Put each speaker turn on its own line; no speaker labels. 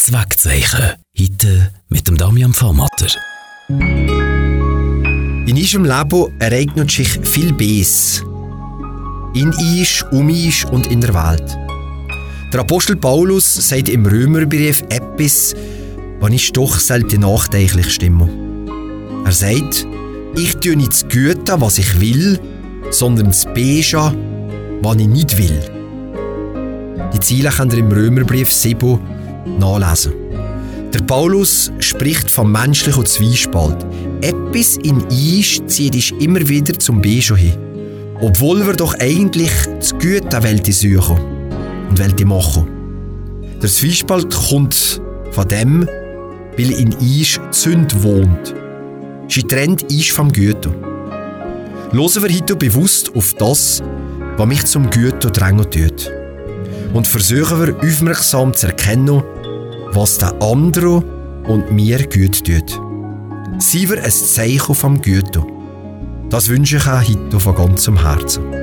Zweckzeichen. Heute mit dem Damian Vormatter.
In unserem Leben ereignet sich viel Böses. In uns, um uns und in der Welt. Der Apostel Paulus sagt im Römerbrief etwas, was ich doch selten nachdenklich stimme. Er sagt, ich tue nicht das Gute, was ich will, sondern das Böse, was ich nicht will. Die Ziele könnt ihr im Römerbrief 7 nachlesen. Der Paulus spricht vom menschlichen Zwiespalt. Etwas in uns zieht dich immer wieder zum Bösen hin. Obwohl wir doch eigentlich das Gute suchen und machen. Der Zwiespalt kommt von dem, weil in uns die Sünde wohnt. Sie trennt uns vom Guten. Hören wir heute bewusst auf das, was mich zum Guten drängen tut. Und versuchen wir aufmerksam zu erkennen, was der andere und mir gut tut. Seien wir ein Zeichen vom Guten. Das wünsche ich auch heute von ganzem Herzen.